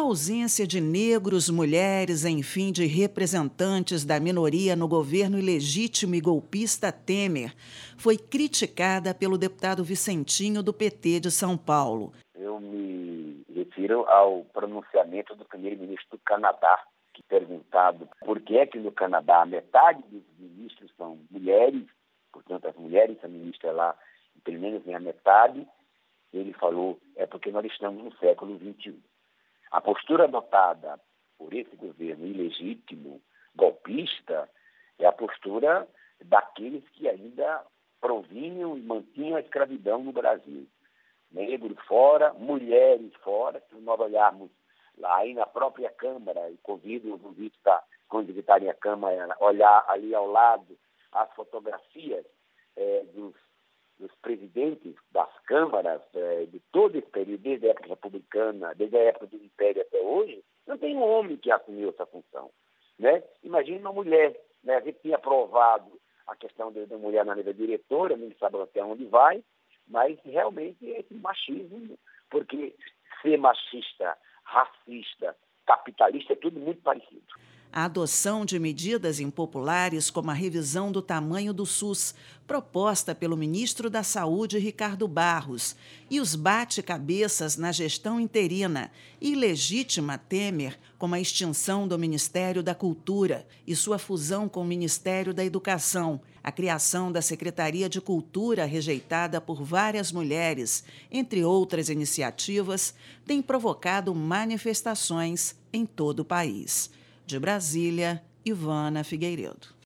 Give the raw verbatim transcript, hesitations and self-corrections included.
ausência de negros, mulheres, enfim, de representantes da minoria no governo ilegítimo e golpista Temer foi criticada pelo deputado Vicentinho do P T de São Paulo. Eu me refiro ao pronunciamento do primeiro-ministro do Canadá, que perguntado por que é que no Canadá metade dos ministros são mulheres, portanto as mulheres são ministras lá, pelo menos nem a metade, ele falou, é porque nós estamos no século vinte e um. A postura adotada por esse governo ilegítimo, golpista, é a postura daqueles que ainda provinham e mantinham a escravidão no Brasil. Negros fora, mulheres fora. Se nós olharmos lá aí na própria Câmara, e convido os ouvintes, quando visitarem a Câmara, olhar ali ao lado as fotografias é, dos dos presidentes das câmaras eh, de todo esse período, desde a época republicana, desde a época do Império até hoje, não tem um homem que assumiu essa função, né? Imagine uma mulher, né? A gente tinha aprovado a questão da mulher na mesa diretora, nem sabe até onde vai, mas realmente é esse machismo, porque ser machista, racista, capitalista é tudo muito parecido. A adoção de medidas impopulares como a revisão do tamanho do SUS, proposta pelo ministro da Saúde, Ricardo Barros, e os bate-cabeças na gestão interina, e ilegítima Temer, como a extinção do Ministério da Cultura e sua fusão com o Ministério da Educação, a criação da Secretaria de Cultura, rejeitada por várias mulheres, entre outras iniciativas, tem provocado manifestações em todo o país. De Brasília, Ivana Figueiredo.